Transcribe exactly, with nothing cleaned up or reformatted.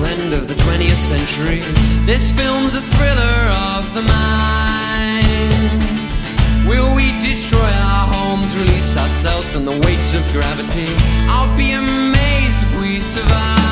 end of the twentieth century. This film's a thriller of the mind. Will we destroy our homes, release ourselves from the weights of gravity? I'll be amazed if we survive.